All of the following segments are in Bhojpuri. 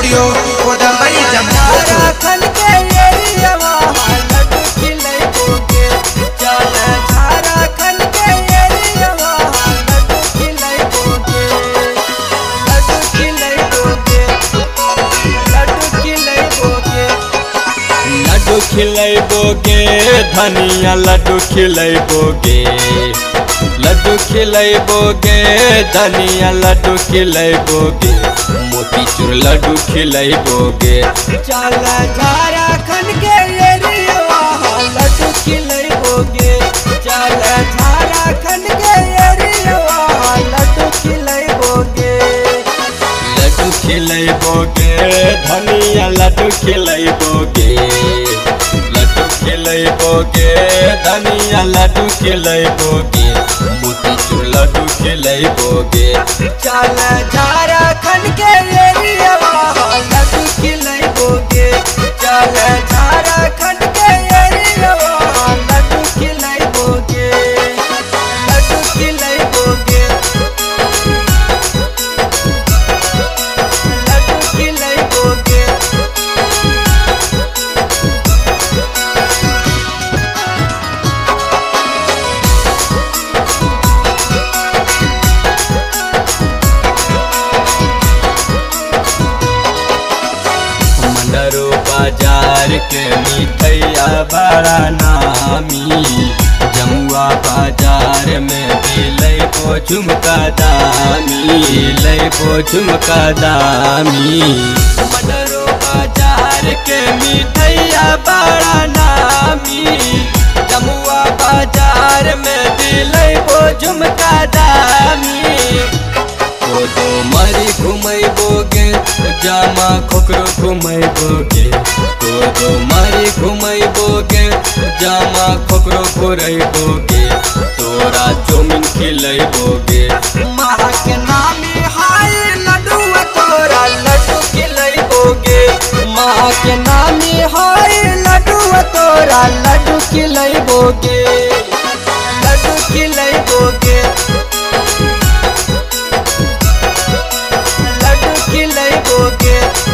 स्टूडियो कोदंबरी जम्मू। झारखंड के एरियावा लड्डू खिलैबोगे चल झारखंड के एरियावा लड्डू खिलैबोगे लड्डू खिलैबोगे लड्डू खिलैबोगे लड्डू खिलैबोगे धनिया लड्डू खिलैबोगे लड्डू खिलैबोगे धनिया लड्डू खिलैबोगे मोतीचूर लड्डू खिलैबोगे चल झारखंड के एरियावा लड्डू खिलैबोगे चल झारखंड के एरियावा लड्डू खिलैबोगे लड्डू खिलैबोगे धनिया लड्डू खिलैबोगे लड्डू खिलैबोगे धनिया लड्डू खिलैबोगे मोतीचूर लड्डू खिलैबोगे चल झारखंड के एरियावा लड्डू खिलैबोगे चल झारखंड के एरियावा लड्डू खिलैबोगे लड्डू खिलैबोगे लड्डू खिलैबोगे मंडरो बाजार के मिठैया बड़ा नामी जमुआ बाजार में दिलैबो झुमका दामी लैबो झुमका दामी मंडरो बाजार के मिठैया बड़ा नामी जमुआ बाजार में दिलैबो झुमका दामी तो मरी घुमैबोगे जामा खोकरो घुमैबोगे तो मरी घुमैबोगे जामा खोकरो घुरैबोगे तोरा चौमिन खिलैबोगे माँ के नामी हाय लड्डू तोरा लड्डू खिलैबोगे माँ के नामी हाय लड्डू तोरा लड्डू खिलैबोगे लड्डू खिलैबोगे लड्डू खिलैबोगे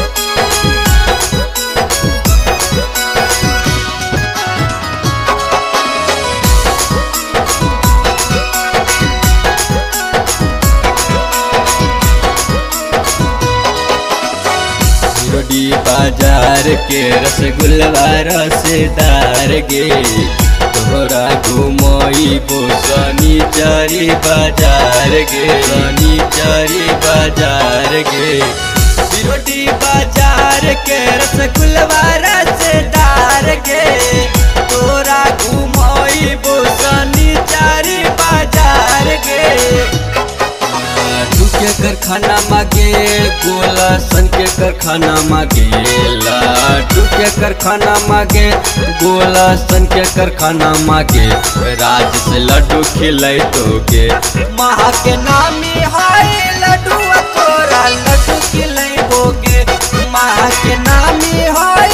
रोडी बाजार के रसगुल्ला रसदार गे तोरा घुमैबो शनिचरी बाजार गे शनिचरी बाजार गे रोडी बाजार के रसगुल्ला रसदार गे तोरा घुमैबो शनिचरी बाजार गे के कारखाना मागे गोला सन के कारखाना मागे लाडू के कारखाना मागे गोला सन के कारखाना मागे राज से लड्डू खिलैबोगे माँ के नामी हाय लड्डू तोरा लड्डू खिलैबोगे माँ के नामी हाय